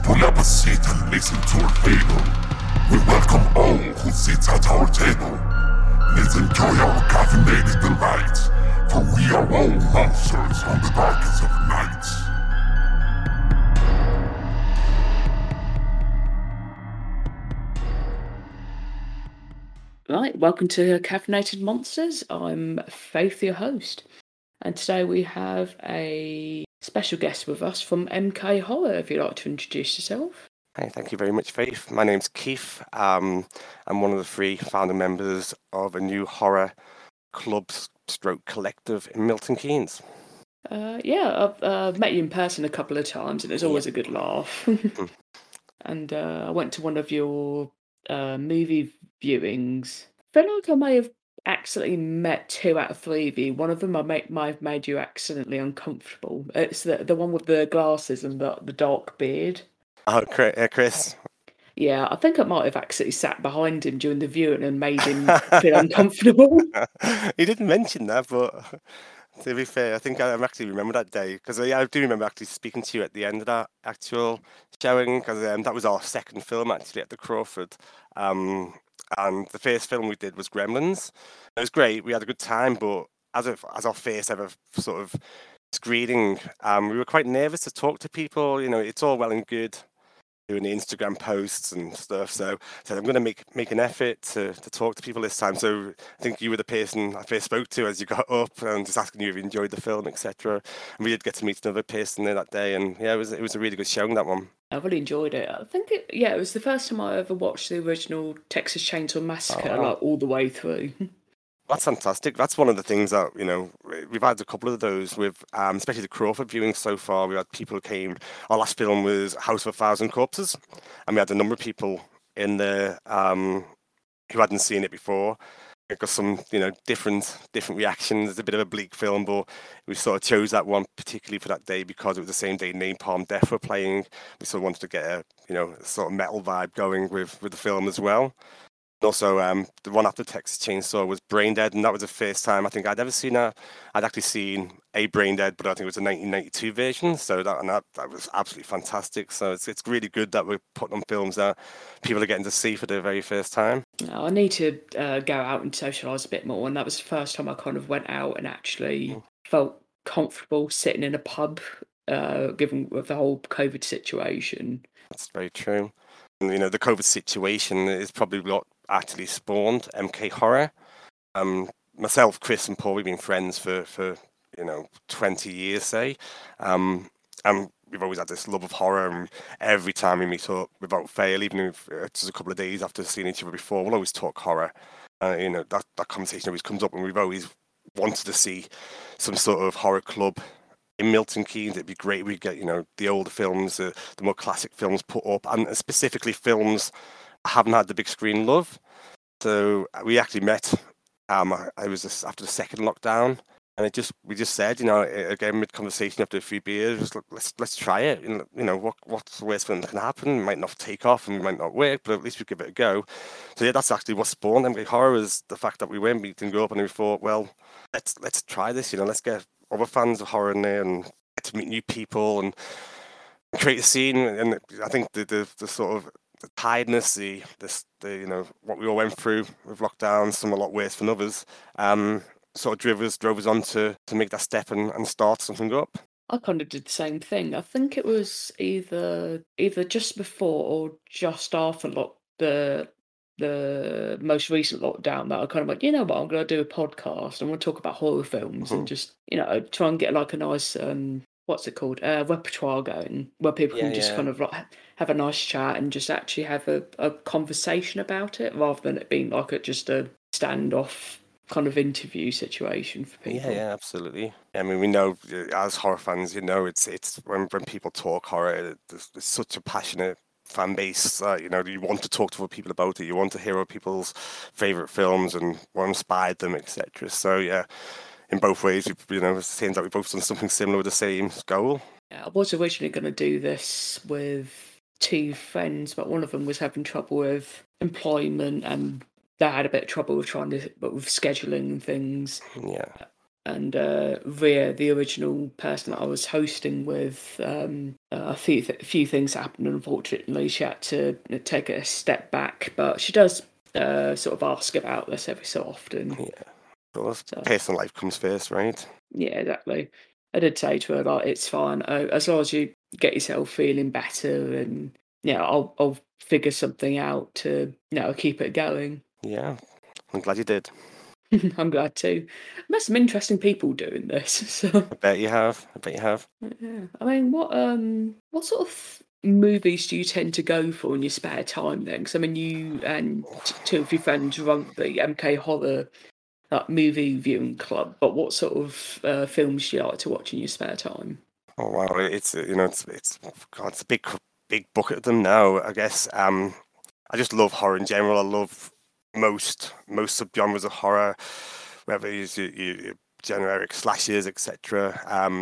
Pull up a seat and listen to a fable. We welcome all who sit at our table. Let's enjoy our caffeinated delight, for we are all monsters on the darkest of nights. Right, welcome to Caffeinated Monsters. I'm Faith, your host, and today we have a special guest with us from MK Horror. If you'd like to introduce yourself. Hi, thank you very much, Faith. My name's Keith. I'm one of the 3 founding members of a new horror club stroke collective in Milton Keynes. I've met you in person a couple of times, and it's always a good laugh. And I went to one of your movie viewings. I feel like I may have accidentally met 2 out of 3 of you. One of them might have made you accidentally uncomfortable. It's the one with the glasses and the dark beard. Oh, Chris. Yeah, I think I might have accidentally sat behind him during the viewing and made him feel uncomfortable. He didn't mention that, but to be fair, I think I actually remember that day, because I do remember actually speaking to you at the end of that actual showing, because that was our second film actually at the Crawford. And the first film we did was Gremlins. It was great. We had a good time, but as our first ever sort of screening, we were quite nervous to talk to people. You know, it's all well and good doing the Instagram posts and stuff. So I'm going to make an effort to talk to people this time. So I think you were the person I first spoke to as you got up, and just asking you if you enjoyed the film, etc. And we did get to meet another person there that day, and yeah, it was a really good showing, that one. I really enjoyed it. I think it was the first time I ever watched the original Texas Chainsaw Massacre, like all the way through. That's fantastic. That's one of the things that, you know, we've had a couple of those with, especially the Crawford viewing so far. We had people who came. Our last film was House of a Thousand Corpses, and we had a number of people in there who hadn't seen it before. It got some, you know, different reactions. It's a bit of a bleak film, but we sort of chose that one particularly for that day because it was the same day Napalm Death were playing. We sort of wanted to get a, you know, sort of metal vibe going with the film as well. Also, the one after Texas Chainsaw was Brain Dead, and that was the first time I think I'd ever seen that. I'd actually seen a Brain Dead, but I think it was a 1992 version. So that was absolutely fantastic. So it's really good that we're putting on films that people are getting to see for the very first time. I need to go out and socialise a bit more, and that was the first time I kind of went out and actually felt comfortable sitting in a pub, given with the whole COVID situation. That's very true. And, you know, the COVID situation is probably what actually spawned MK Horror. Myself, Chris, and Paul, we've been friends for 20 years, say, and we've always had this love of horror. And every time we meet up, without fail, even if it's just a couple of days after seeing each other before, we'll always talk horror. You know, that conversation always comes up, and we've always wanted to see some sort of horror club in Milton Keynes. It'd be great. We'd get, you know, the older films, the more classic films put up, and specifically films haven't had the big screen love. So we actually met. I was just after the second lockdown, and we just said, you know, again mid conversation after a few beers, let's try it. You know, what's the worst thing that can happen? It might not take off and it might not work, but at least we give it a go. So yeah, that's actually what spawned MK Horror, is the fact that we were meeting up and we thought, well, let's try this. You know, let's get other fans of horror in there and get to meet new people and create a scene. And I think the sort of the tiredness, the you know, what we all went through with lockdown, some a lot worse than others, sort of drove us on to make that step and start something up. I kind of did the same thing. I think it was either just before or just after the most recent lockdown that I kind of went, you know what, I'm going to do a podcast. I'm going to talk about horror films and just, you know, try and get like a nice what's it called, repertoire going, where people can just kind of like have a nice chat and just actually have a conversation about it, rather than it being like just a standoff kind of interview situation for people. Yeah, absolutely. I mean, we know as horror fans, you know, it's when people talk horror, there's such a passionate fan base that, you know, you want to talk to other people about it. You want to hear other people's favorite films and what inspired them, etc. So yeah, in both ways, you know, it seems like we've both done something similar with the same goal. Yeah, I was originally going to do this with 2 friends, but one of them was having trouble with employment and they had a bit of trouble with with scheduling and things. Yeah. and Ria, the original person that I was hosting with, a few things happened. Unfortunately, she had to take a step back, but she does sort of ask about this every so often. Yeah. So So, personal life comes first, right? yeah, exactly. I did say to her, like, it's fine as long as you get yourself feeling better, and yeah, I'll figure something out to keep it going. Yeah, I'm glad you did. I'm glad too. Met some interesting people doing this. So I bet you have. I bet you have. yeah, I mean, what sort of movies do you tend to go for in your spare time then? Because I mean, you and two of your friends run the MK Horror movie viewing club. But what sort of films do you like to watch in your spare time? Oh wow, it's it's God, it's a big bucket of them now. I guess. I just love horror in general. I love most subgenres of horror, whether it's your generic slashers, etc.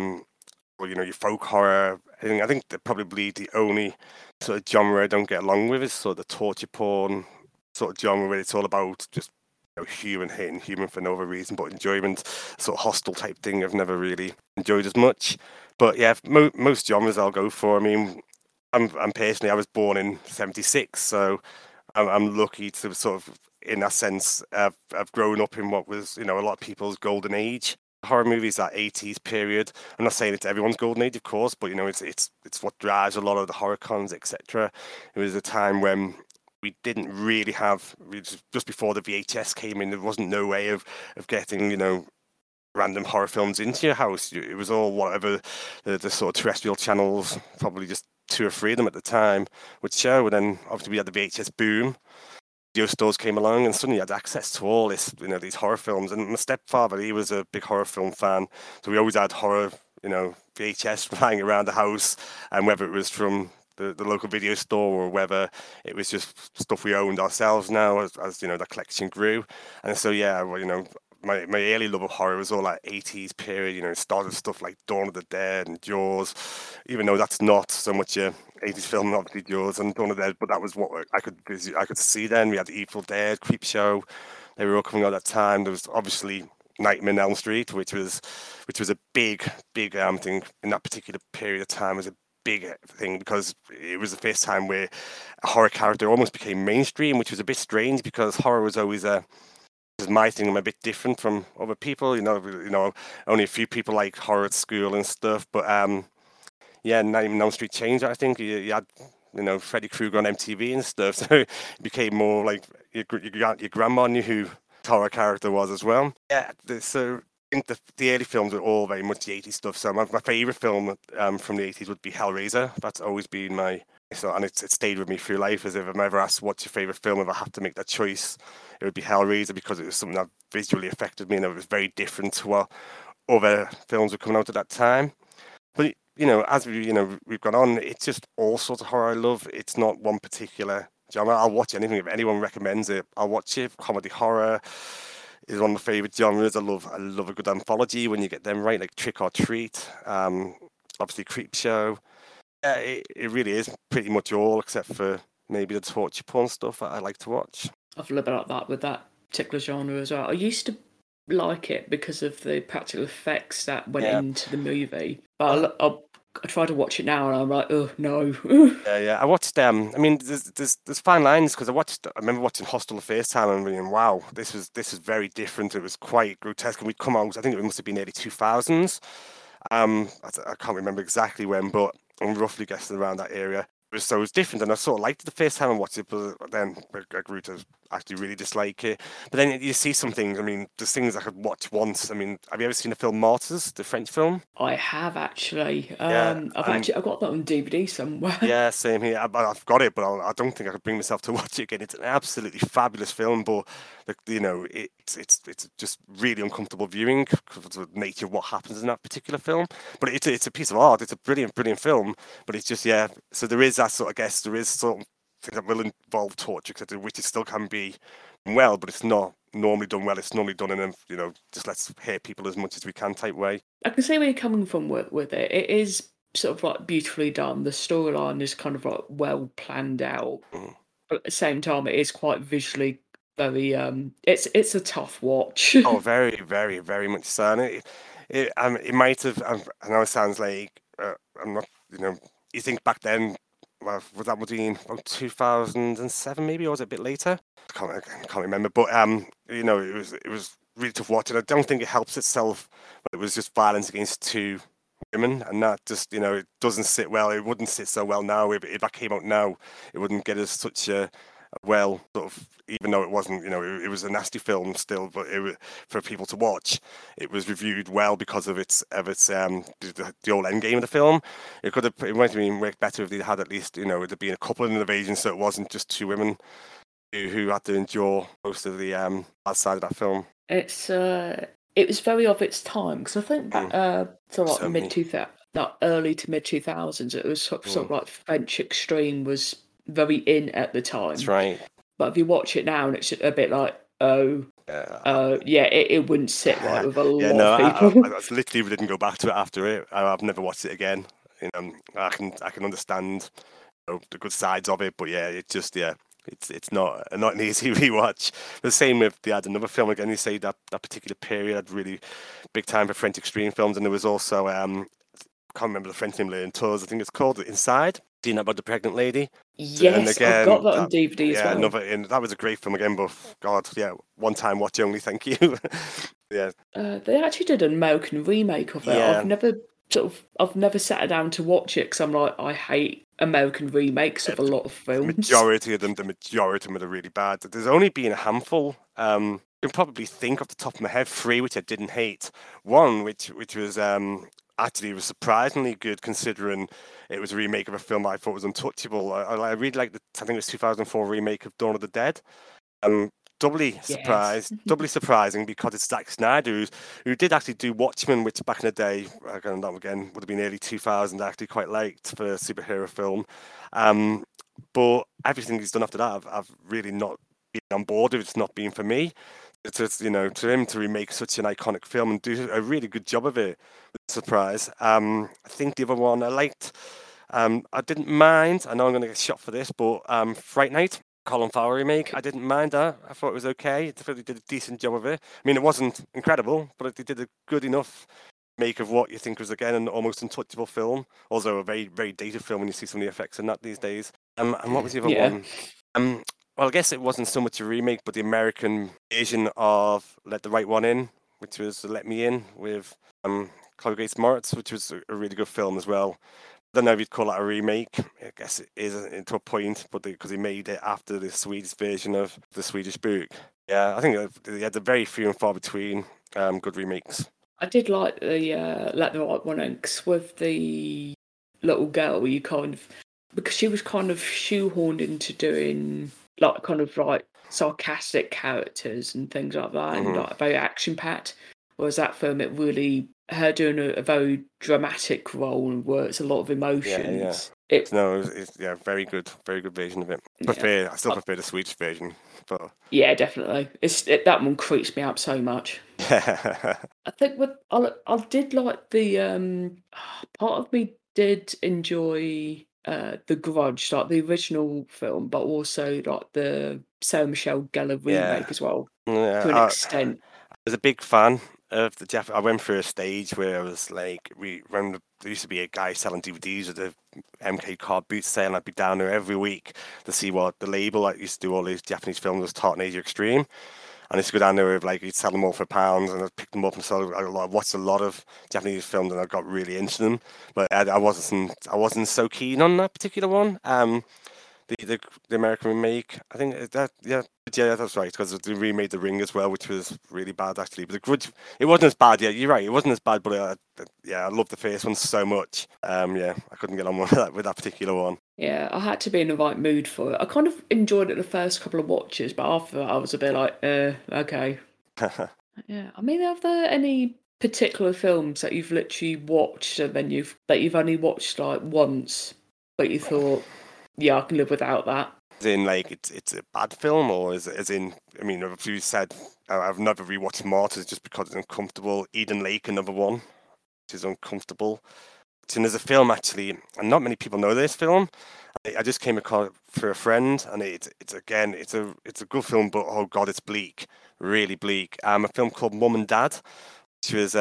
Or your folk horror. I think that probably the only sort of genre I don't get along with is sort of the torture porn sort of genre where it's all about just human hating human for no other reason but enjoyment, sort of hostile type thing. I've never really enjoyed as much. But yeah, most genres I'll go for. I mean, I'm personally I was born in '76, so I'm lucky to sort of, in that sense, I've grown up in what was a lot of people's golden age. Horror movies, that '80s period. I'm not saying it's everyone's golden age, of course, but it's what drives a lot of the horror cons, etc. It was a time when we didn't really have, just before the VHS came in, there wasn't no way of getting random horror films into your house. It was all whatever the sort of terrestrial channels, probably just two or three of them at the time, would show. And then obviously we had the VHS boom. Video stores came along, and suddenly you had access to all this, these horror films. And my stepfather, he was a big horror film fan, so we always had horror, VHS lying around the house, and whether it was from the local video store or whether it was just stuff we owned ourselves now as the collection grew. And so yeah, well, my early love of horror was all that '80s period. It started with stuff like Dawn of the Dead and Jaws, even though that's not so much a '80s film, obviously Jaws and Dawn of the Dead, but that was what I could see then. We had Evil Dead, Creepshow, they were all coming out at that time. There was obviously Nightmare on Elm Street, which was a big thing in that particular period of time. Was a big thing because it was the first time where a horror character almost became mainstream, which was a bit strange because horror was always my thing. I'm a bit different from other people. Only a few people like horror at school and stuff. But yeah, Nightmare on Elm Street changed. I think you had Freddy Krueger on MTV and stuff, so it became more like your grandma knew who the horror character was as well. Yeah, so I think the early films were all very much the '80s stuff. So my favorite film from the '80s would be Hellraiser. That's always been and it stayed with me through life. As if I'm ever asked what's your favorite film, if I have to make that choice, it would be Hellraiser because it was something that visually affected me and it was very different to what other films were coming out at that time. But as we've gone on, it's just all sorts of horror I love. It's not one particular genre. I'll watch anything if anyone recommends it. I'll watch it. Comedy horror is one of my favorite genres. I love a good anthology when you get them right, like Trick or Treat. Obviously Creepshow. Yeah, it really is pretty much all except for maybe the torture porn stuff that I like to watch. I feel a bit like that with that particular genre as well. I used to like it because of the practical effects that went into the movie, but I try to watch it now and I'm like, oh no. Yeah. I watched. I mean, there's fine lines because I remember watching Hostel the first time and being, wow, this is very different. It was quite grotesque, and we'd come out. I think it must have been early 2000s. I can't remember exactly when, but I'm roughly guessing around that area. So it was different, and I sort of liked it the first time I watched it, but then I grew to actually really dislike it. But then you see some things. I mean, there's things I could watch once. I mean, have you ever seen the film Martyrs, the French film? I have actually. Yeah, I've got that on DVD somewhere. Yeah, same here. I've got it, but I don't think I could bring myself to watch it again. It's an absolutely fabulous film, but it's just really uncomfortable viewing because of the nature of what happens in that particular film. But it's a piece of art. It's a brilliant film. But it's just So there is that sort of there is sort of things that will involve torture, etc., which it still can be well, but it's not normally done well. It's normally done in a just let's hurt people as much as we can type way. I can see where you're coming from with it. It is sort of like beautifully done. The storyline is kind of like well planned out. Mm. But at the same time, it is quite visually very it's a tough watch. Oh, very, very, very much so. And it might have. I know it sounds like I'm not. You think back then, well, was that between about 2007 maybe, or was it a bit later? I can't remember. But it was really tough watching. I don't think it helps itself. But it was just violence against two women, and that just it doesn't sit well. It wouldn't sit so well now. If that came out now, it wouldn't get us such a well sort of, even though it wasn't, it was a nasty film still, but it was for people to watch. It was reviewed well because of its the old end game of the film. It might have been worked better if they had at least there'd been a couple of invasions, so it wasn't just two women who had to endure most of the bad side of that film. It was very of its time, because I think back to like Certainly. early to mid 2000s, it was sort of like French Extreme was very in at the time. That's right. But if you watch it now, and it's a bit like, Yeah. it wouldn't sit right with a Yeah, lot no, of people. I literally didn't go back to it after it. I've never watched it again. I can understand the good sides of it, but yeah, it's not an easy rewatch. The same with they had another film again. You say that particular period had really big time for French extreme films, and there was also I can't remember the French name, Les Tours, I think it's called, Inside. Seen about the pregnant lady. Yes, I've got that on DVD as well. That was a great film again, but God, yeah, one time watch only, thank you. Yeah. They actually did an American remake of it. Yeah. I've never sat down to watch it, because I'm like, I hate American remakes of a lot of films. The majority of them are really bad. There's only been a handful. You can probably think off the top of my head 3 which I didn't hate. One which was actually was surprisingly good, considering it was a remake of a film I thought was untouchable. I really liked I think it was 2004 remake of Dawn of the Dead. Doubly surprising because it's Zack Snyder who did actually do Watchmen, which back in the day, again would have been early 2000s. I actually quite liked for a superhero film. But everything he's done after that, I've really not been on board with. It's not been for me. It's just, to him to remake such an iconic film and do a really good job of it, surprise. I think the other one I liked, I didn't mind. I know I'm going to get shot for this, but Fright Night, Colin Farrell remake, I didn't mind that. I thought it was okay. I thought they did a decent job of it. I mean, it wasn't incredible, but they did a good enough make of what you think was, again, an almost untouchable film. Also a very, very dated film when you see some of the effects in that these days. And what was the other one? Well, I guess it wasn't so much a remake, but the American version of Let the Right One In, which was Let Me In with Chloe Grace Moretz, which was a really good film as well. I don't know if you'd call that a remake. I guess it is to a point, but because they made it after the Swedish version of the Swedish book. Yeah, I think they had a very few and far between good remakes. I did like the Let the Right One In, 'cause with the little girl, because she was kind of shoehorned into doing like kind of like sarcastic characters and things like that, and like very action packed. Whereas that film, it really her doing a very dramatic role where it's a lot of emotions. It's very good version of it. I still prefer the Swedish version, but yeah, definitely. That one creeps me out so much. I think I did like the part of me did enjoy The Grudge, like the original film, but also like the Sarah Michelle Gellar remake as well, to an extent. I was a big fan of the Jeff. I went through a stage where I was like, there used to be a guy selling DVDs at the MK card boot sale, and I'd be down there every week to see what the label that used to do all these Japanese films was, Tartan Asia Extreme. And I used to go down there with he'd sell them all for £1, and I'd pick them up and sell. I watched a lot of Japanese films, and I got really into them. But I wasn't so keen on that particular one. The American remake, I think that's right, because they remade The Ring as well, which was really bad actually. But The Grudge, it wasn't as bad. Yeah, you're right, it wasn't as bad. But I loved the first one so much. I couldn't get on with that particular one. Yeah, I had to be in the right mood for it. I kind of enjoyed it the first couple of watches, but after that, I was a bit like, okay. Yeah, I mean, are there any particular films that you've literally watched and then you've only watched like once, but you thought, yeah, I can live without that? As in, like, it's a bad film, or as in, I mean, as you said, I've never rewatched Martyrs just because it's uncomfortable. Eden Lake, another one, which is uncomfortable. And there's a film actually, and not many people know this film. I just came across it for a friend, and it's a good film, but oh god, it's bleak, really bleak. A film called Mum and Dad, which was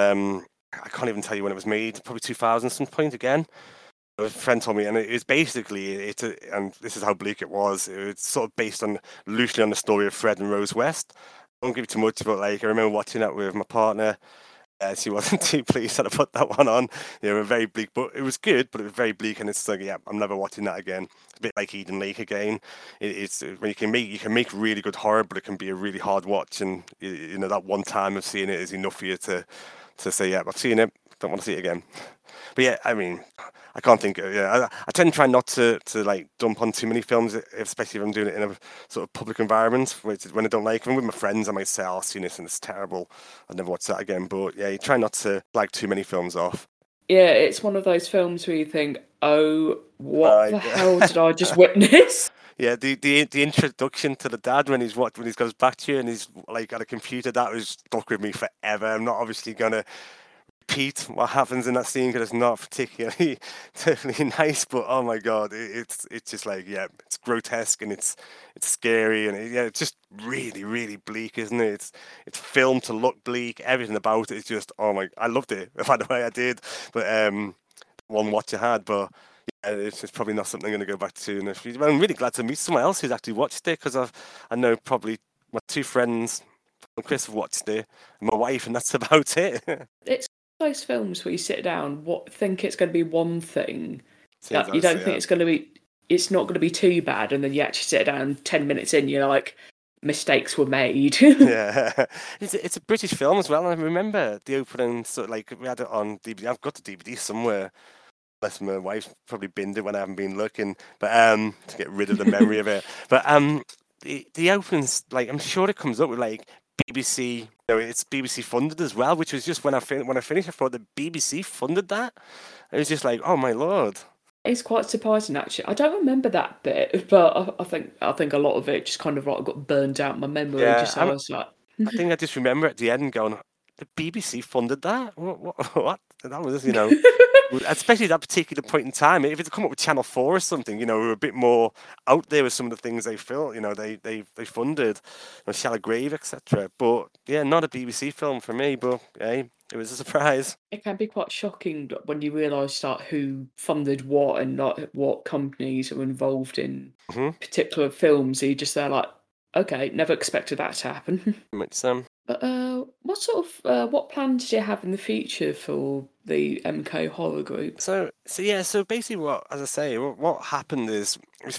I can't even tell you when it was made, probably 2000 some point again. A friend told me, and it was basically and this is how bleak it was. It was sort of based on loosely on the story of Fred and Rose West. I won't give you too much, but like I remember watching that with my partner. She wasn't too pleased that I put that one on. They were very bleak, but it was good, but it was very bleak, and it's like, yeah, I'm never watching that again. It's a bit like Eden Lake again. It's when you can make really good horror, but it can be a really hard watch, and you know that one time of seeing it is enough for you to say, yeah, I've seen it, don't want to see it again. But yeah, I mean, I can't think. I tend to try not to like dump on too many films, especially if I'm doing it in a sort of public environment, when I don't like them. With my friends, I might say, "Oh, I've seen this and it's terrible. I'd never watch that again." But yeah, you try not to like too many films off. Yeah, it's one of those films where you think, "Oh, what the hell did I just witness?" Yeah, the introduction to the dad when he goes back to you and he's like at a computer, that was stuck with me forever. I'm not obviously gonna repeat what happens in that scene because it's not particularly nice, but oh my god, it's just like, yeah, it's grotesque and it's scary, and it's just really bleak, isn't it? It's filmed to look bleak. Everything about it is just, oh my, I loved it. By the way, I did, but one watch I had, but yeah, it's probably not something I'm going to go back to in the future. I'm really glad to meet someone else who's actually watched it, because I know probably my two friends, Chris, have watched it, and my wife, and that's about it. It's those films where you sit down, think it's going to be one thing, Seems you don't yeah. think it's not going to be too bad, and then you actually sit down 10 minutes in, you're like, mistakes were made. Yeah, it's a British film as well. And I remember the opening, sort of like we had it on DVD. I've got the DVD somewhere, unless my wife's probably binned it when I haven't been looking. But to get rid of the memory of it. But the opens, like, I'm sure it comes up with like BBC. You know, it's BBC funded as well, which was just when I finished, I thought the BBC funded that. It was just like, oh my lord. It's quite surprising, actually. I don't remember that bit, but I think a lot of it just kind of like got burned out in my memory. Yeah, I was like, I think I just remember at the end going, the BBC funded that? What? That was, you know, especially at that particular point in time. If it's come up with Channel 4 or something, you know, we were a bit more out there with some of the things they felt, you know, they funded, you know, Shallow Grave, etc. But yeah, not a BBC film for me, but hey, it was a surprise. It can be quite shocking when you realise who funded what and not what companies are involved in particular films. You just there like, okay, never expected that to happen. It's, But what sort of what plans do you have in the future for the MK Horror Group? So basically, as I say, what happened is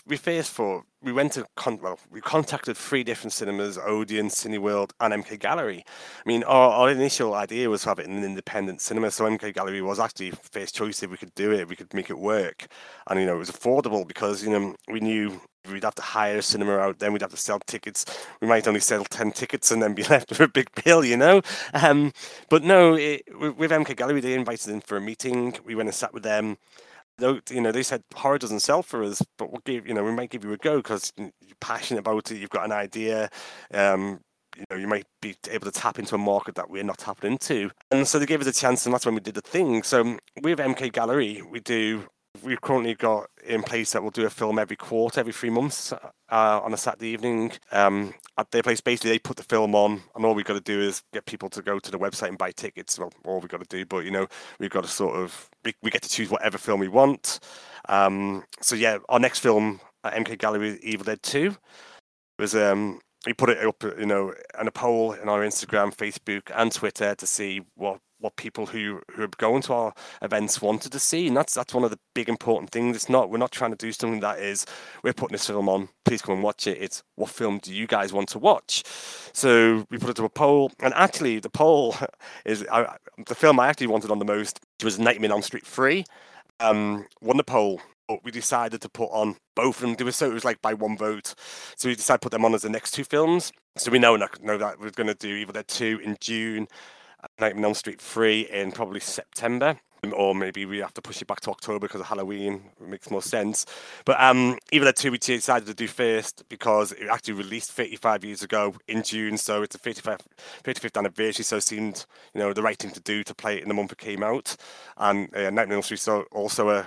we went to we contacted 3 different cinemas: Odeon, Cineworld, and MK Gallery. I mean, our initial idea was to have it in an independent cinema, so MK Gallery was actually first choice. If we could do it, we could make it work, and you know, it was affordable because, you know, we knew we'd have to hire a cinema out, then we'd have to sell tickets. We might only sell 10 tickets and then be left with a big bill, you know. But no, with MK Gallery, they invited in for a meeting. We went and sat with them. You know, they said horror doesn't sell for us, but we might give you a go because you're passionate about it. You've got an idea. You know, you might be able to tap into a market that we're not tapping into. And so they gave us a chance, and that's when we did the thing. So with MK Gallery, we've currently got in place that we'll do a film every 3 months on a Saturday evening at their place. Basically, they put the film on, and all we've got to do is get people to go to the website and buy tickets. Well, all we've got to do, but, you know, we've got to sort of, we get to choose whatever film we want. So yeah, our next film at MK Gallery, Evil Dead 2, was we put it up, you know, on a poll in our Instagram, Facebook, and Twitter to see what people who are going to our events wanted to see, and that's one of the big important things. We're not trying to do something that is, we're putting this film on, please come and watch it. It's, what film do you guys want to watch? So we put it to a poll, and actually the poll is the film I actually wanted on the most, which was Nightmare on Elm Street 3, won the poll. But we decided to put on both of them. It was like by one vote. So we decided to put them on as the next 2 films. So we know that we're going to do Evil Dead 2 in June, Nightmare on Elm Street 3 in probably September. or maybe we have to push it back to October because of Halloween. It makes more sense. But even the two we decided to do first because it actually released 35 years ago in June, so it's a 35th anniversary, so it seemed the right thing to do to play it in the month it came out. And Nightmare on Elm Street so also a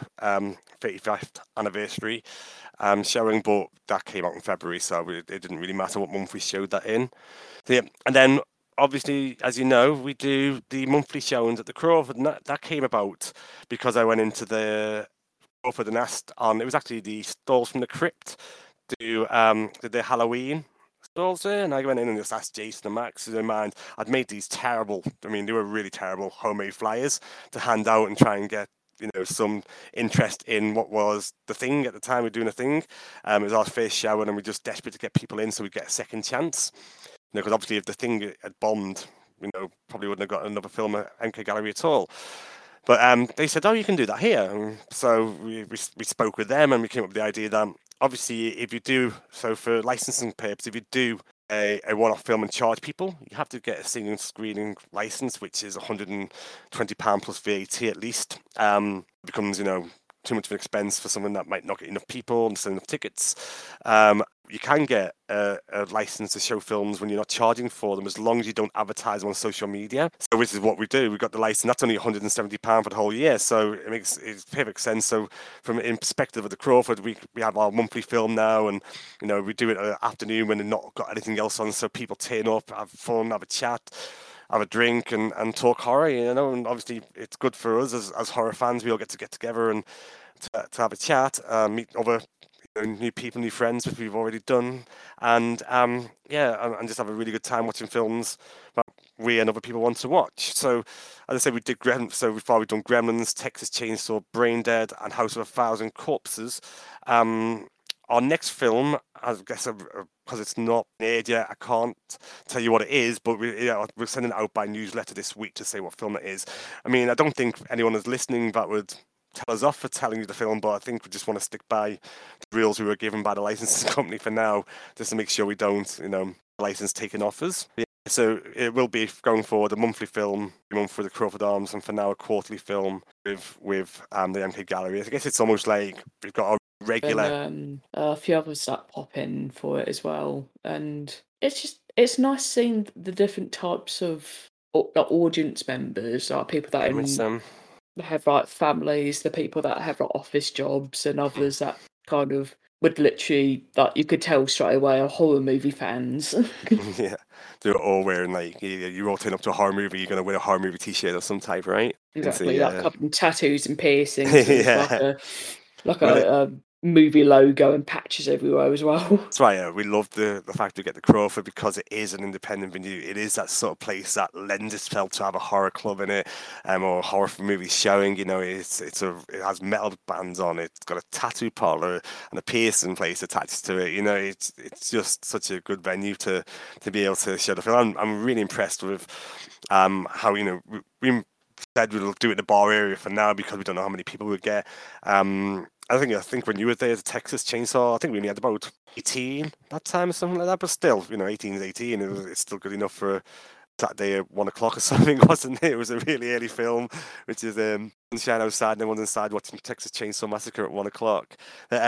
35th anniversary showing, but that came out in February, so it didn't really matter what month we showed that in. So, yeah. And then obviously, as you know, we do the monthly showings at the Crawford, and that came about because I went into the Crawford and asked it was actually the Stalls from the Crypt to the Halloween stalls there, and I went in and just asked Jason and Max, in mind, I'd made these terrible, they were really terrible homemade flyers to hand out and try and get some interest in what was the thing at the time. We're doing a thing. It was our first show, and we're just desperate to get people in so we get a second chance. Because obviously, if the thing had bombed, probably wouldn't have got another film at MK Gallery at all. But they said, "Oh, you can do that here." And so we spoke with them, and we came up with the idea that obviously, if you do so for licensing purposes, if you do a one-off film and charge people, you have to get a single screening license, which is £120 plus VAT at least. It becomes too much of an expense for someone that might not get enough people and sell enough tickets. You can get a license to show films when you're not charging for them, as long as you don't advertise them on social media. So this is what we do. We got the license. That's only £170 for the whole year, so it's perfect sense. So from in perspective of the Crawford, we have our monthly film now, and we do it at an afternoon when they've not got anything else on, so people turn up, have fun, have a chat, have a drink, and talk horror. And obviously it's good for us as horror fans. We all get together and to have a chat, meet other new people, new friends, which we've already done, and and just have a really good time watching films that we and other people want to watch. So, as I said, we did so far we've done Gremlins, Texas Chainsaw, Brain Dead, and House of a Thousand Corpses. Our next film, I guess, because it's not aired yet, I can't tell you what it is, but we're sending it out by newsletter this week to say what film it is. I don't think anyone is listening that would tell us off for telling you the film, but I think we just want to stick by the rules we were given by the licensing company for now, just to make sure we don't, license taken off us. Yeah. So it will be going forward a monthly film, a month for the Crawford Arms, and for now a quarterly film with the MK Gallery. I guess it's almost like we've got our regular. And a few others that pop in for it as well, and it's nice seeing the different types of audience members, like people that have like families, the people that have like office jobs, and others that kind of would literally, like, you could tell straight away are horror movie fans. Yeah, they're all wearing you all turn up to a horror movie, you're gonna wear a horror movie T-shirt of some type, right? Exactly, like covered in tattoos and piercings, and like a movie logo and patches everywhere as well. That's why we love the fact we get the Crawford, because it is an independent venue. It is that sort of place that lends itself to have a horror club in it, or a horror movie showing. It has metal bands on it. It's got a tattoo parlor and a piercing place attached to it. It's just such a good venue to be able to show the film. I'm really impressed with how we said we'll do it in the bar area for now because we don't know how many people we'll get. I think when you were there, the Texas Chainsaw, I think we only had about 18 that time or something like that. But still, 18 is 18. It's still good enough for Saturday at 1 o'clock or something, wasn't it? It was a really early film, which is Sunshine Outside, and everyone's inside watching Texas Chainsaw Massacre at 1 o'clock.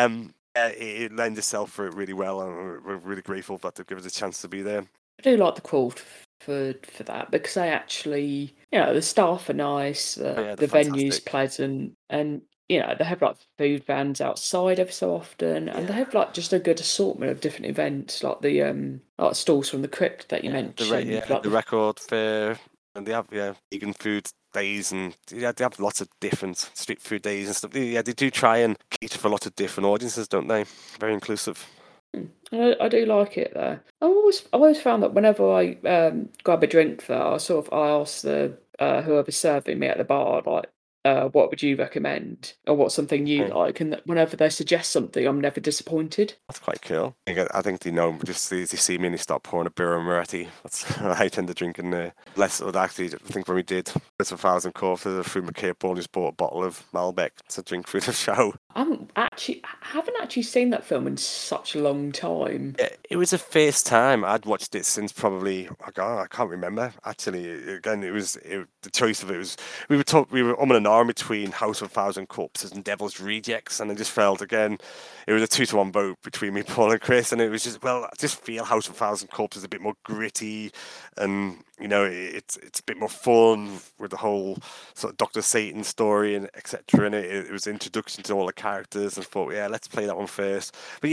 It lends itself for it really well, and we're really grateful that they've given us a chance to be there. I do like the call for that, because they actually, the staff are nice, the venue's pleasant, and they have like food vans outside every so often, and they have like just a good assortment of different events, like the like Stalls from the Crypt that you mentioned, the record fair, and they have vegan food days, and they have lots of different street food days and stuff. They do try and cater for a lot of different audiences, don't they? Very inclusive. I do like it there. I've always found that whenever I grab a drink there, I ask the whoever's serving me at the bar, like, what would you recommend, or what's something you like, and whenever they suggest something, I'm never disappointed. That's quite cool. I think just they see me and they start pouring a beer and Moretti. That's what I tend to drink in there. Less of that, actually. I think when we did House of a Thousand Corpses, through my cape ball, just bought a bottle of Malbec to drink through the show. I haven't actually seen that film in such a long time. Yeah, it was the first time I'd watched it since probably I can't remember actually. Again, the choice of it was we were and ahhing between House of a Thousand Corpses and Devil's Rejects, and I just felt again it was a 2-1 vote between me, Paul, and Chris, and it was just I just feel House of a Thousand Corpses a bit more gritty, and it's a bit more fun with the whole sort of Dr. Satan story and etc. And it was introduction to all the characters, and thought, yeah, let's play that one first. But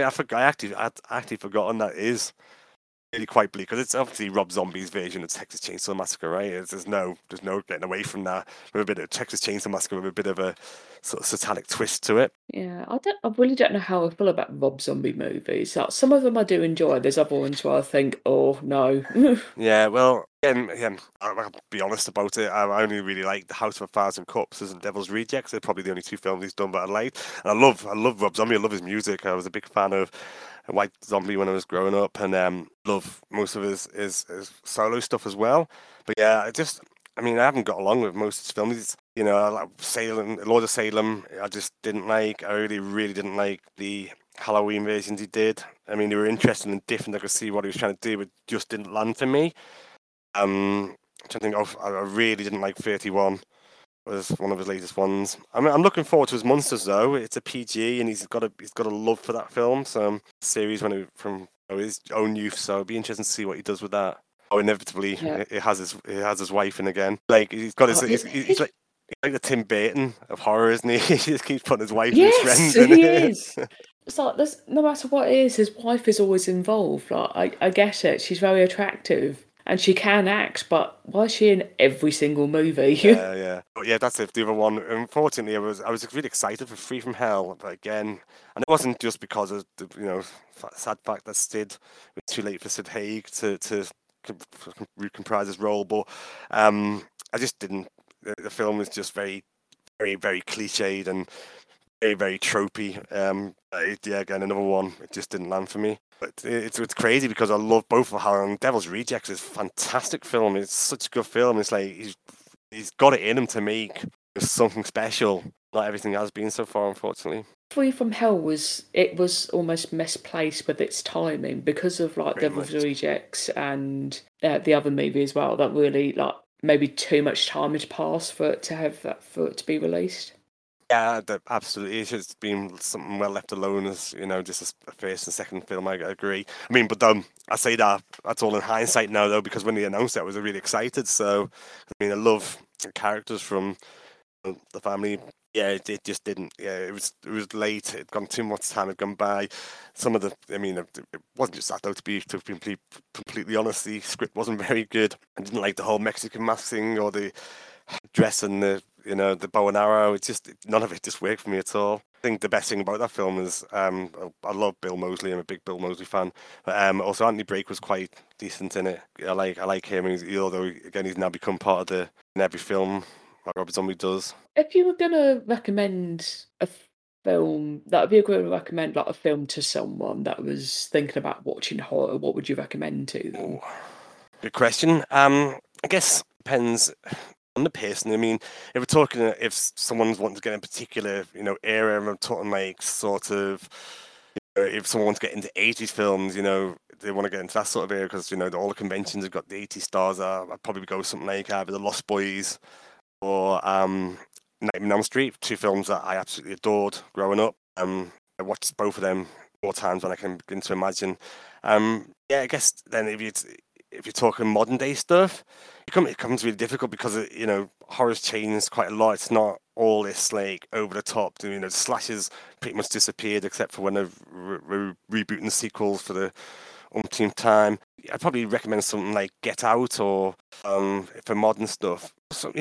I'd actually forgotten that is really quite bleak, because it's obviously Rob Zombie's version of Texas Chainsaw Massacre, right? There's no getting away from that. With a bit of Texas Chainsaw Massacre with a bit of a sort of satanic twist to it. Yeah, I really don't know how I feel about Rob Zombie movies. Like, some of them I do enjoy. There's other ones where I think, oh no. Yeah, well, again, I'll be honest about it. I only really like The House of a Thousand Corpses and Devil's Rejects. They're probably the only 2 films he's done that I liked. And I love Rob Zombie. I love his music. I was a big fan of White Zombie when I was growing up, and love most of his solo stuff as well. But yeah, I haven't got along with most of his films. Like Lord of Salem, I just didn't like. I really didn't like the Halloween versions he did. I mean, they were interesting and different. I could see what he was trying to do, but just didn't land for me. I'm trying to think of. I really didn't like 31. Was one of his latest ones. I'm looking forward to his Monsters though. It's a PG, and he's got a love for that film. So series from his own youth. So it'd be interesting to see what he does with that. Oh, inevitably, Yeah. it has his wife in again. Like he's got his. He's like the Tim Burton of horror, isn't he? He just keeps putting his wife and his friends in He it. is. It's like no matter what it is, his wife is always involved. Like, I get it. She's very attractive and she can act, but why is she in every single movie? Yeah. But yeah, that's it. The other one, unfortunately, I was really excited for Free from Hell, but again, and it wasn't just because of the sad fact that Sid was too late for Sid Haig to recomprise his role, but I just didn't. The film was just very, very, very cliched and very, very tropey. Again, another one. It just didn't land for me. But it's crazy because I love both of her. And Devil's Rejects is a fantastic film. It's such a good film. It's like he's got it in him to make something special. Not everything has been so far, unfortunately. Free from Hell was almost misplaced with its timing because of like Pretty Devil's much. Rejects and the other movie as well. That really like maybe too much time had passed for it to be released. Yeah, absolutely. It's just been something well left alone as, just a first and second film, I agree. I mean, but I say that's all in hindsight now, though, because when they announced it, I was really excited. So, I mean, I love the characters from the family. Yeah, it just didn't. Yeah, it was late. It'd gone too much time had gone by. Some of it wasn't just that though. To be completely honest, the script wasn't very good. I didn't like the whole Mexican mask thing or the dress and the bow and arrow. None of it just worked for me at all. I think the best thing about that film is I love Bill Moseley. I'm a big Bill Moseley fan. But also Anthony Brake was quite decent in it. I like him. Although again he's now become part of in every film like Rob Zombie does. If you were gonna recommend a film, that would be a good recommend like a film to someone that was thinking about watching horror, what would you recommend to them? Oh, good question. I guess depends on the person. I mean, if someone's wanting to get in a particular, area, I'm talking like sort of, if someone wants to get into 80s films, they want to get into that sort of area because, all the conventions have got the 80s stars. I'd probably go with something like either The Lost Boys or Nightmare on Elm Street, 2 films that I absolutely adored growing up. I watched both of them more times than I can begin to imagine. I guess then if you're talking modern day stuff, it becomes really difficult because horror's changed quite a lot. It's not all this like over the top. The slashers pretty much disappeared except for when they're rebooting the sequels for the umpteenth time. I'd probably recommend something like Get Out or for modern stuff. So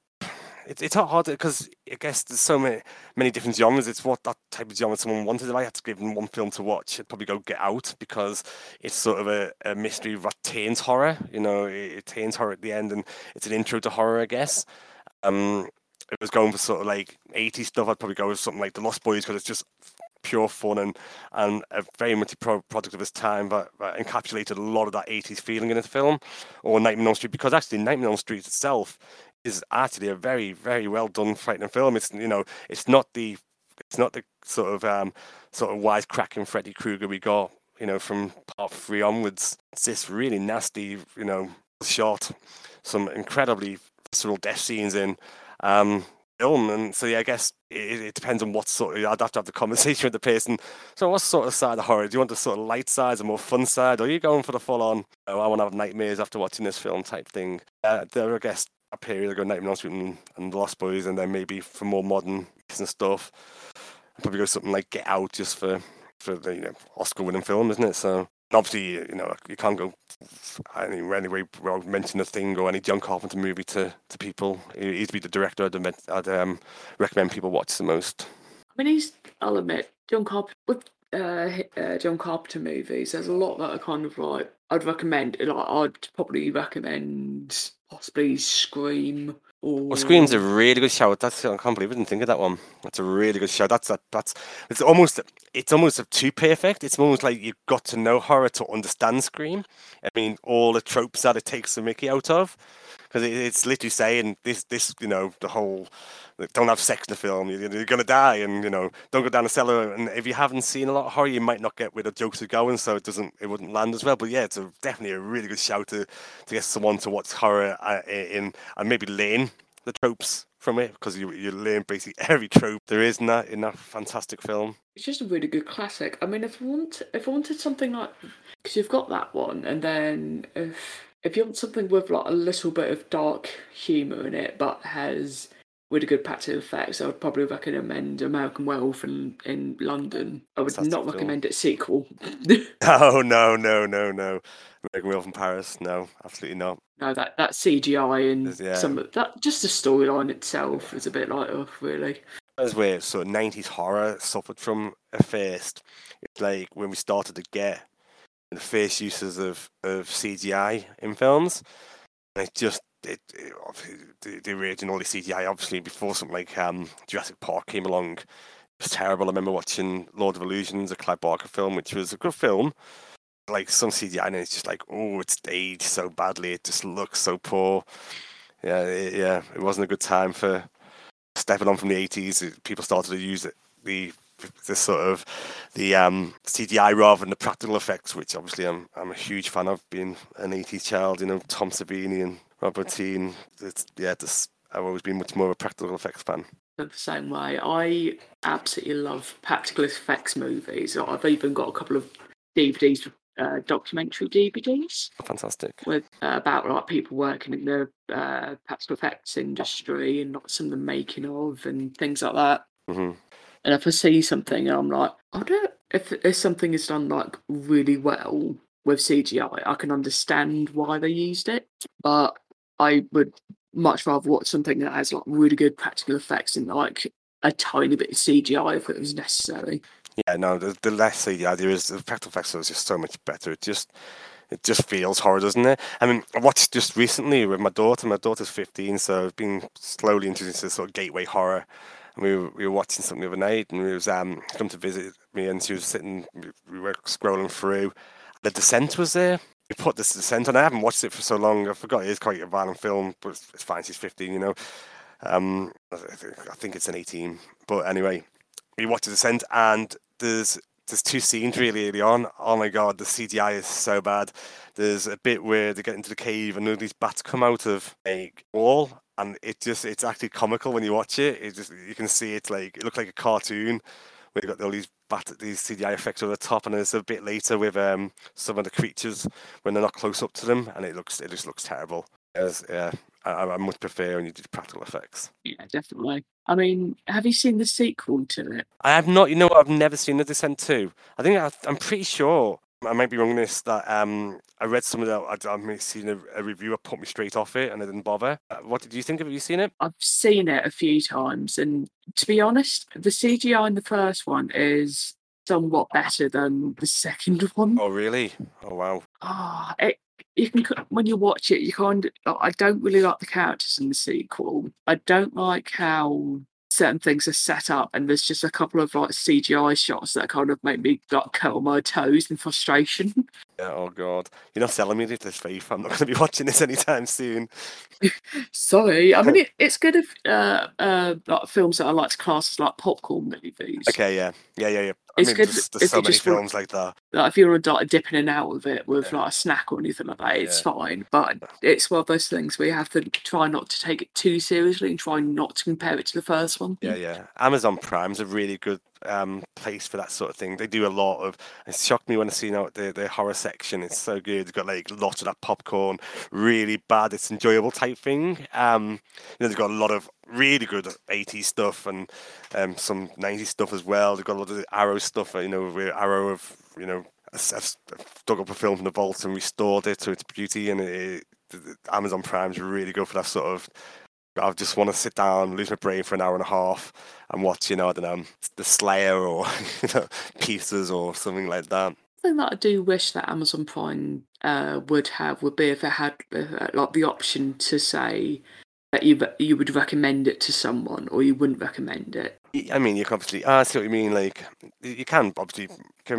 it's hard because I guess there's so many different genres. It's what that type of genre someone wanted. If I had to give them one film to watch, I'd probably go Get Out because it's sort of a mystery that turns horror. It turns horror at the end, and it's an intro to horror, I guess. If I was going for sort of like 80s stuff, I'd probably go with something like The Lost Boys because it's just pure fun and a very much product of its time that encapsulated a lot of that 80s feeling in the film. Or Nightmare on Elm Street, because actually Nightmare on Elm Street itself is actually a very, very well done frightening film. It's not the It's not the sort of wisecracking Freddy Krueger we got, from part 3 onwards. It's this really nasty, shot, some incredibly visceral death scenes in film. And so, yeah, I guess it depends on what sort of, I'd have to have the conversation with the person. So what sort of side of horror? Do you want the sort of light side, a more fun side? Or are you going for the full on, I want to have nightmares after watching this film type thing? There were, I guess, a period ago, Nightmare on Elm Street and The Lost Boys, and then maybe for more modern and stuff, I'd probably go something like Get Out, just for the Oscar-winning film, isn't it? So obviously, you can't go anyway without mentioning a thing or any John Carpenter movie to people. He'd be the director I'd recommend people watch the most. I mean, I'll admit, John Carpenter with John Carpenter movies, there's a lot that are kind of like I'd recommend. Like I'd probably recommend possibly Scream. Well, Scream's a really good shout. I can't believe I didn't think of that one. That's a really good shout. It's almost too perfect. It's almost like you've got to know horror to understand Scream. I mean, all the tropes that it takes the mickey out of, because it's literally saying this, the whole don't have sex in the film. You're gonna die, and don't go down the cellar. And if you haven't seen a lot of horror, you might not get where the jokes are going, so it wouldn't land as well. But yeah, it's definitely a really good shout to get someone to watch horror in and maybe learn the tropes from it, because you learn basically every trope there is in that fantastic film. It's just a really good classic. I mean, if I wanted something like, because you've got that one, and then if you want something with like a little bit of dark humour in it, but has really good practical effects, I would probably recommend American Werewolf in London. I would not recommend a sequel. No. American Werewolf in Paris, no, absolutely not. No, that CGI and some of that, just the storyline itself is a bit like, oh, really? That's where sort of 90s horror suffered from at first. It's like when we started to get the first uses of CGI in films, and the original CGI, obviously before something like Jurassic Park came along, it was terrible. I remember watching Lord of Illusions, a Clive Barker film, which was a good film. Like some CGI, and it's just like, oh, it's aged so badly. It just looks so poor. It wasn't a good time for stepping on from the 80s. People started to use the CGI rather than the practical effects, which obviously I'm a huge fan of, being an 80s child. Tom Savini and Robert Teen. I've always been much more of a practical effects fan. The same way, I absolutely love practical effects movies. I've even got a couple of DVDs, documentary DVDs. Fantastic. With about like people working in the practical effects industry and some of the making of and things like that. Mm-hmm. And if I see something, I'm like, I don't know if something is done like really well with CGI, I can understand why they used it, but I would much rather watch something that has like really good practical effects and like a tiny bit of CGI if it was necessary. Yeah, no, the less CGI there is, the practical effects is just so much better. It just feels horror, doesn't it? I mean, I watched just recently with my daughter. My daughter's 15, so I've been slowly introduced to sort of gateway horror. And we were watching something the other night, and we was come to visit me, and she was sitting. We were scrolling through. The Descent was there. We put this Descent on. I haven't watched it for so long. I forgot it is quite a violent film, but it's fine. She's 15, I think it's an 18. But anyway, we watched The Descent, and there's two scenes really early on. Oh my god, the CGI is so bad. There's a bit where they get into the cave and all these bats come out of a wall, and it's actually comical when you watch it. You can see it looks like a cartoon where you've got all these CGI effects over the top, and there's a bit later with some of the creatures when they're not close up to them, and it just looks terrible. I much prefer when you do practical effects. Yeah, definitely. I mean, have you seen the sequel to it? I have not. I've never seen The Descent 2. I think I'm pretty sure. I might be wrong in this. That I read some of that. I've seen a reviewer put me straight off it, and I didn't bother. What did you think of it? Have you seen it? I've seen it a few times, and to be honest, the CGI in the first one is somewhat better than the second one. Oh, really? Oh, wow. You can, when you watch it, I don't really like the characters in the sequel. I don't like how certain things are set up, and there's just a couple of like CGI shots that kind of make me like cut on my toes in frustration. Yeah, oh god, you're not selling me this, Faith. I'm not going to be watching this anytime soon. Sorry, I mean it's good if like films that I like to class as like popcorn movies. Okay, yeah. I It's mean, good there's if so you many just want, films like that. like if you want to like dip in and out of it with like a snack or anything like that, it's Yeah. fine. But it's one of those things where you have to try not to take it too seriously and try not to compare it to the first one. Yeah. Amazon Prime's a really good place for that sort of thing. They do a lot of. It shocked me when I seen out the horror section. It's so good. They've got like lots of that popcorn, really bad. It's enjoyable type thing. They've got a lot of really good 80s stuff and some 90s stuff as well. They've got a lot of the Arrow stuff. Where Arrow have dug up a film from the vault and restored it to its beauty. And Amazon Prime's really good for that sort of. I just want to sit down, lose my brain for an hour and a half, and watch, I don't know, The Slayer or Pieces or something like that. Thing that I do wish that Amazon Prime would be if it had like the option to say that you would recommend it to someone or you wouldn't recommend it. I mean, you can obviously. I see what you mean. Like, you can obviously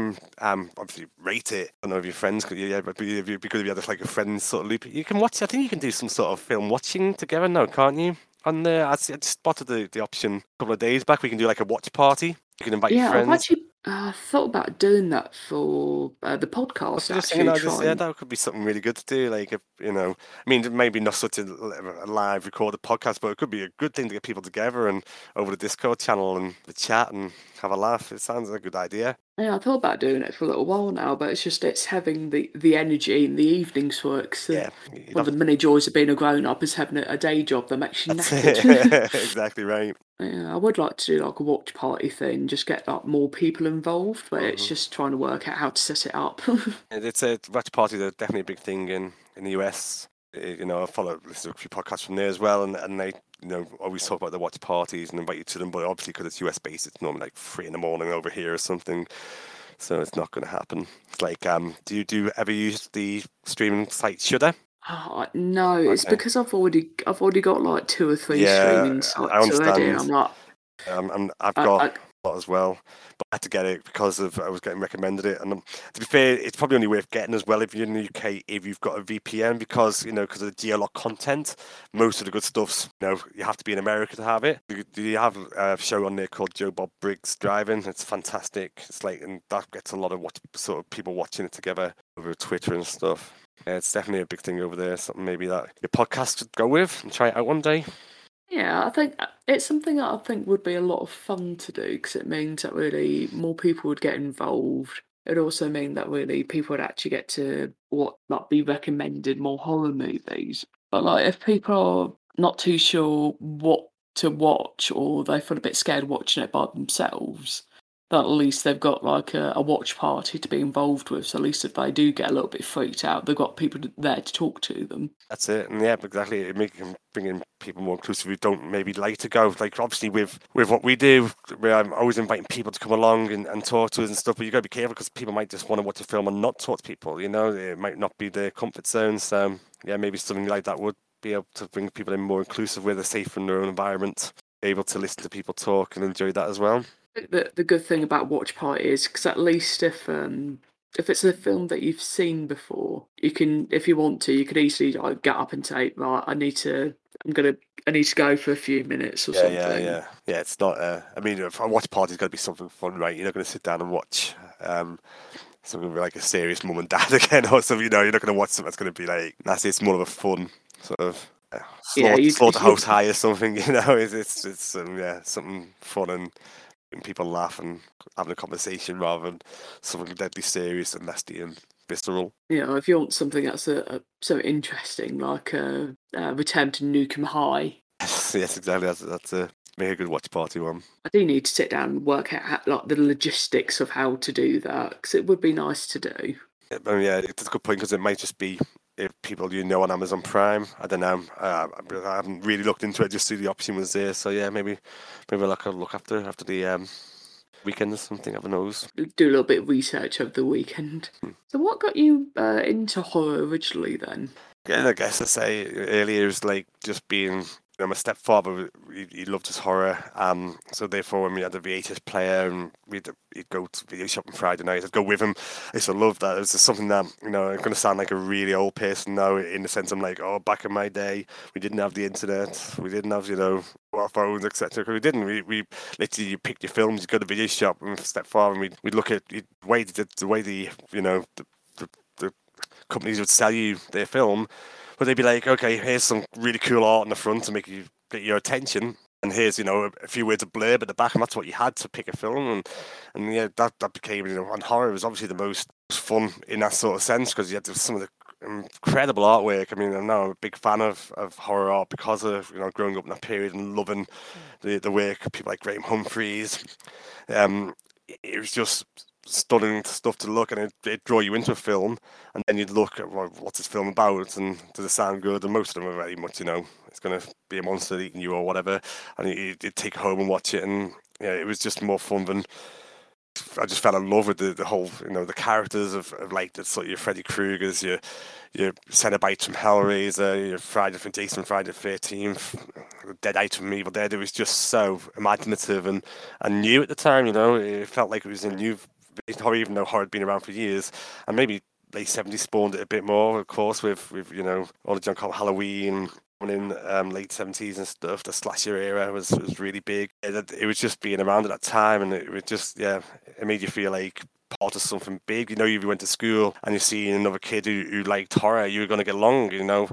rate it. I don't know if your friends could. Yeah, but it'd be good if you had like a friends sort of loop. You can watch. I think you can do some sort of film watching together now, can't you? On the, I just spotted the option a couple of days back. We can do like a watch party. You can invite your friends. I've actually thought about doing that for the podcast. That could be something really good to do. Like, I mean, maybe not such a live recorded podcast, but it could be a good thing to get people together and over the Discord channel and the chat and have a laugh. It sounds like a good idea. Yeah, I thought about doing it for a little while now, but it's having the energy in the evenings for it. One of the many joys of being a grown up is having a day job that makes you knackered. Exactly right. Yeah, I would like to do like a watch party thing, just get like more people involved, but it's just trying to work out how to set it up. It's a watch party. They're definitely a big thing in the US. I listen to a few podcasts from there as well, and they always talk about the watch parties and invite you to them. But obviously, because it's US based, it's normally like 3 a.m. over here or something. So it's not going to happen. It's like, do you ever use the streaming site Shudder? No, it's because I've already got like 2 or 3 streaming sites already. I'm like, I've got a lot as well, but I had to get it because I was getting recommended it. And to be fair, it's probably only worth getting as well if you're in the UK if you've got a VPN because of the geolock content. Most of the good stuff's you have to be in America to have it. You have a show on there called Joe Bob Briggs Driving. It's fantastic. It's like, and that gets a lot of sort of people watching it together over Twitter and stuff. Yeah, it's definitely a big thing over there. Something maybe that your podcast could go with and try it out one day. Yeah, I think it's something that I think would be a lot of fun to do because it means that really more people would get involved. It'd also mean that really people would actually get to be recommended more horror movies. But like if people are not too sure what to watch or they feel a bit scared watching it by themselves, that at least they've got like a watch party to be involved with. So at least if they do get a little bit freaked out, they've got people there to talk to them. That's it. And yeah, exactly. It makes bring in people more inclusive who don't maybe like to go. Like obviously with what we do, I'm always inviting people to come along and talk to us and stuff. But you got to be careful because people might just want to watch a film and not talk to people. It might not be their comfort zone. So yeah, maybe something like that would be able to bring people in more inclusive where they're safe in their own environment, able to listen to people talk and enjoy that as well. The good thing about watch parties, because at least if it's a film that you've seen before, you can, if you want to, you could easily get up and say, right, I need to go for a few minutes or something. Yeah. It's not. I mean, a watch party's got to be something fun, right? You're not going to sit down and watch something like a serious mum and dad again, or something. You're not going to watch something that's going to be like nasty. It's more of a fun sort of. Slaughterhouse High or something. It's something fun and people laugh and having a conversation rather than something deadly serious and nasty and visceral. If you want something that's so interesting, like Return to Nukem High. Yes, exactly. That's a make a good watch party one. I do need to sit down and work out like the logistics of how to do that because it would be nice to do. Yeah, it's a good point because it might just be if people on Amazon Prime. I don't know. I haven't really looked into it. Just see the option was there. So yeah, maybe I'll look after the weekend or something. Who knows? Do a little bit of research over the weekend. So what got you into horror originally then? Yeah, I guess I say earlier is like just being my stepfather, he loved his horror. So therefore, when we had a VHS player and he'd go to video shop on Friday night, I'd go with him. I used to love that. It was just something that, I'm going to sound like a really old person now, in the sense I'm like, oh, back in my day, we didn't have the internet, we didn't have, our phones, etc. We didn't. We literally, you picked your films, you go to the video shop and stepfather, and we'd look at the way the companies would sell you their film. But they'd be like, okay, here's some really cool art on the front to get your attention, and here's a few words of blurb at the back, and that's what you had to pick a film, and yeah, that became, and horror was obviously the most fun in that sort of sense, because you had some of the incredible artwork. I mean, I'm now a big fan of horror art because of growing up in that period and loving the work of people like Graham Humphreys. It was just stunning stuff to look, and it'd draw you into a film, and then you'd look at what's this film about, and does it sound good? And most of them are very much, it's going to be a monster eating you or whatever, and you'd take it home and watch it, and yeah, it was just more fun than. I just fell in love with the whole, the characters of like the sort of your Freddy Kruegers, your Cenobites from Hellraiser, your Friday from Jason, Friday the 13th, Deadite from Evil Dead. It was just so imaginative and new at the time. It felt like it was a new horror, even though horror had been around for years, and maybe late 70s spawned it a bit more, of course, with all the John Carpenter Halloween in late 70s and stuff. The slasher era was really big. It was just being around at that time, and it was just, it made you feel like part of something big. If you went to school and you see another kid who liked horror, you were going to get along.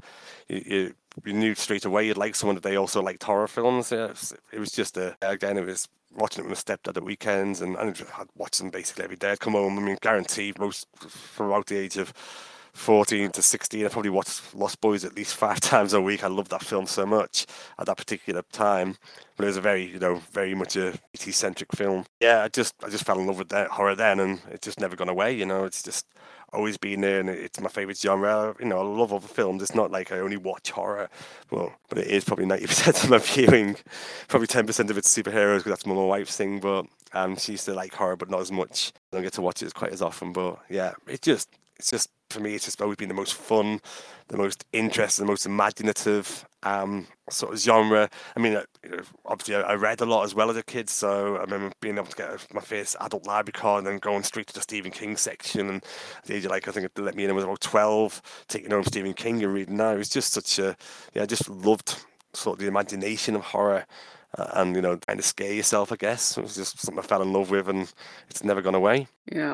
You knew straight away you'd like someone that they also liked horror films. It was just again, it was watching it with my stepdad at weekends, and I'd watch them basically every day. I'd come home, I mean, guaranteed, most from about the age of 14 to 16, I probably watched Lost Boys at least 5 times a week. I loved that film so much at that particular time. But it was a very, very much a 80s centric film. Yeah, I just fell in love with that horror then, and it's just never gone away. It's just always been there, and it's my favorite genre. I love other films. It's not like I only watch horror, but it is probably 90% of my viewing. Probably 10% of it's superheroes, because that's my wife's thing. But she used to like horror, but not as much. I don't get to watch it quite as often. But yeah, it's just for me, it's just always been the most fun, the most interesting, the most imaginative sort of genre. I mean, obviously, I read a lot as well as a kid, so I remember being able to get my first adult library card and then going straight to the Stephen King section. And at the age of, I think it let me in when I was about 12, taking home Stephen King and reading that. It was just such I just loved sort of the imagination of horror. And kind of scare yourself, I guess. It was just something I fell in love with, and it's never gone away. Yeah,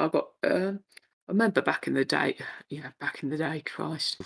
I remember back in the day, Christ.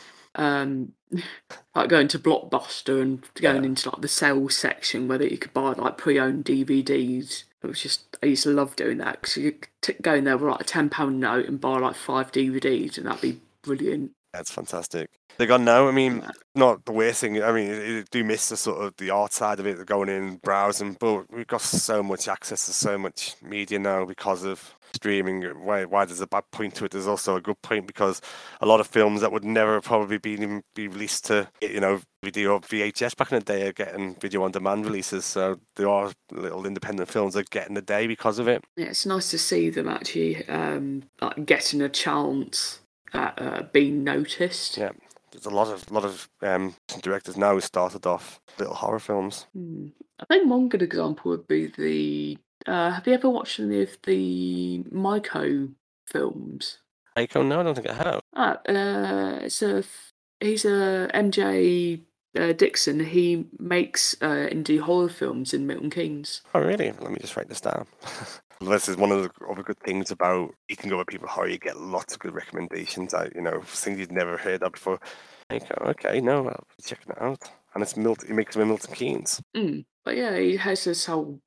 Like going to Blockbuster and going into like the sales section where you could buy like pre-owned DVDs. I used to love doing that, because you could go in there with like a £10 note and buy like 5 DVDs, and that'd be brilliant. That's fantastic. They're gone now. I mean, not the worst thing. I mean, I do miss the sort of the art side of it, going in, browsing, but we've got so much access to so much media now because of streaming. Why there's a bad point to it, there's also a good point, because a lot of films that would never probably be released to, video or VHS back in the day are getting video on demand releases. So there are little independent films that get in the day because of it. Yeah, it's nice to see them actually like getting a chance at being noticed. Yeah. There's a lot of directors now who started off little horror films. I think one good example would be the. Have you ever watched any of the Maiko films? Maiko? No, I don't think I have. He's a MJ Dixon. He makes indie horror films in Milton Keynes. Oh, really? Let me just write this down. This is one of the other good things about eating over people horror. You get lots of good recommendations. Things you'd never heard of before. Okay, no, I'll be checking it out. And he makes them in Milton Keynes. But yeah, he has this whole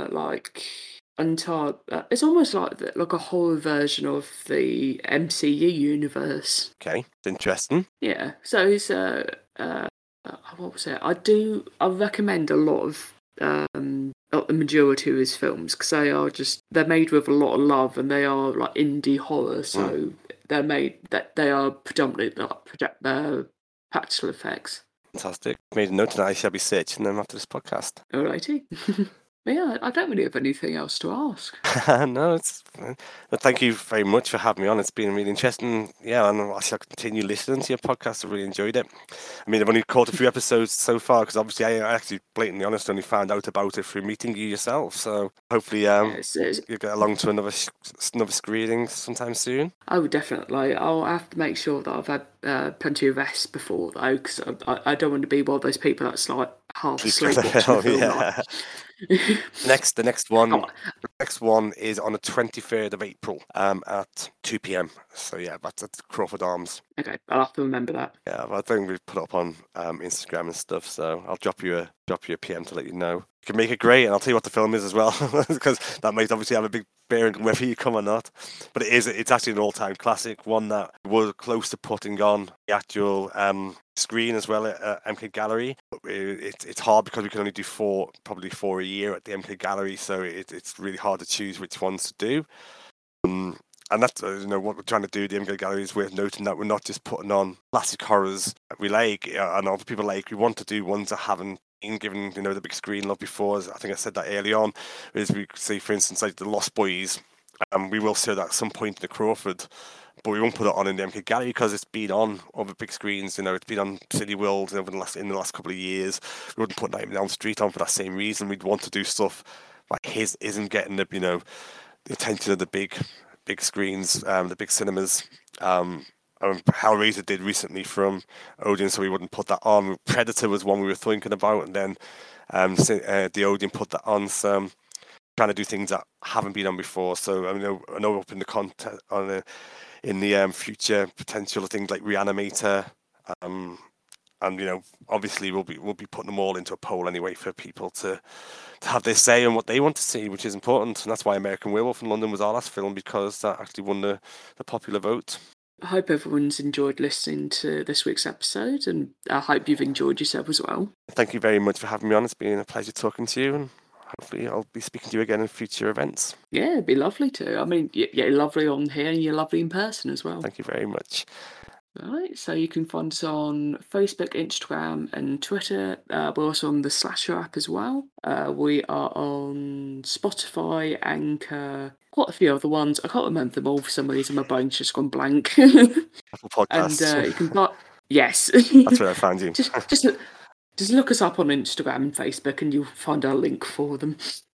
entire. It's almost like a horror version of the MCU universe. Okay, it's interesting. Yeah, so he's what was it? I recommend a lot of the majority of his films, because they're made with a lot of love, and they are like indie horror, so they are predominantly like practical effects. Fantastic. Made a note that I shall be searching them after this podcast. Alrighty. But yeah, I don't really have anything else to ask. No, it's fine. But thank you very much for having me on. It's been really interesting. Yeah, and I shall continue listening to your podcast. I really enjoyed it. I mean, I've only caught a few episodes so far because obviously I actually, blatantly honest, only found out about it through meeting you yourself. So hopefully, you'll get along to another screening sometime soon. Oh, definitely. I'll have to make sure that I've had plenty of rest before, though, because I don't want to be one of those people that's like half asleep watching a film. Yeah. The next one is on the 23rd of April at 2 p.m. So yeah, that's at Crawford Arms. Okay, I'll have to remember that. Yeah, I think we've put it up on Instagram and stuff, so I'll drop you a PM to let you know. You can make it great, and I'll tell you what the film is as well, because that might obviously have a big bearing on whether you come or not. But it's actually an all-time classic, one that we're close to putting on the actual screen as well at MK Gallery. It's hard because we can only do probably four a year at the MK Gallery, so it's really hard to choose which ones to do. And that's what we're trying to do. The MK Gallery is worth noting that we're not just putting on classic horrors that we like and other people like. We want to do ones that haven't been given the big screen love before. I think I said that early on. As we say, for instance, like the Lost Boys, we will show that at some point in the Crawford, but we won't put it on in the MK Gallery because it's been on over big screens. It's been on City World in the last couple of years. We wouldn't put Nightmare on Elm Street on for that same reason. We'd want to do stuff like his isn't getting the attention of the big screens, the big cinemas. Hellraiser did recently from Odeon, so we wouldn't put that on. Predator was one we were thinking about, and then the Odeon put that on. So trying to do things that haven't been on before. So I know up in the content in the future potential of things like Reanimator, and obviously we'll be putting them all into a poll anyway for people to have their say on what they want to see, which is important. And that's why American Werewolf in London was our last film, because that actually won the popular vote. I hope everyone's enjoyed listening to this week's episode, and I hope you've enjoyed yourself as well. Thank you very much for having me on. It's been a pleasure talking to you, and hopefully I'll be speaking to you again in future events. Yeah, it'd be lovely to. I mean, you're lovely on here and you're lovely in person as well. Thank you very much. Right, so you can find us on Facebook, Instagram, and Twitter. We're also on the Slasher app as well. We are on Spotify, Anchor, quite a few other ones. I can't remember them all for some reason. My brain's just gone blank. Apple Podcasts. And you can yes. That's where I found you. Just look us up on Instagram and Facebook, and you'll find our link for them.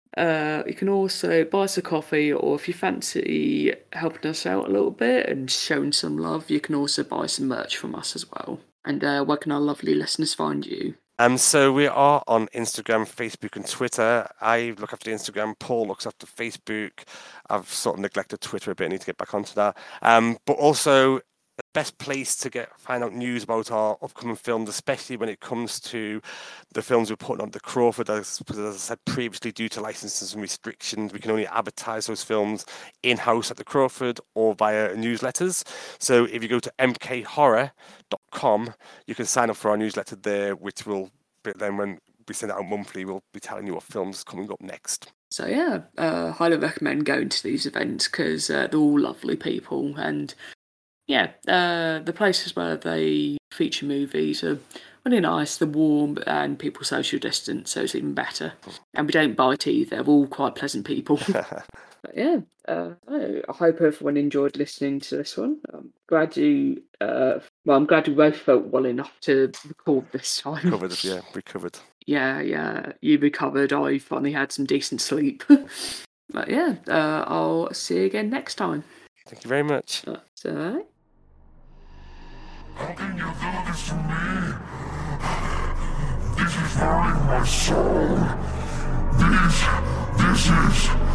You can also buy us a coffee, or if you fancy helping us out a little bit and showing some love, you can also buy some merch from us as well. And where can our lovely listeners find you? So we are on Instagram, Facebook, and Twitter. I look after the Instagram. Paul looks after Facebook. I've sort of neglected Twitter a bit. I need to get back onto that. But also, the best place to find out news about our upcoming films, especially when it comes to the films we're putting on the Crawford, as I said previously, due to licenses and restrictions, we can only advertise those films in-house at the Crawford or via newsletters. So if you go to mkhorror.com, you can sign up for our newsletter there, which will then, when we send it out monthly, we'll be telling you what films are coming up next. So yeah, highly recommend going to these events because they're all lovely people, and yeah, the places where they feature movies are really nice. They're warm and people social distance, so it's even better. And we don't bite either. We're all quite pleasant people. But yeah, I hope everyone enjoyed listening to this one. I'm glad you both felt well enough to record this time. Recovered. Yeah, you recovered. I finally had some decent sleep. But yeah, I'll see you again next time. Thank you very much. That's all right. How can you do this to me? This is hurting my soul. This is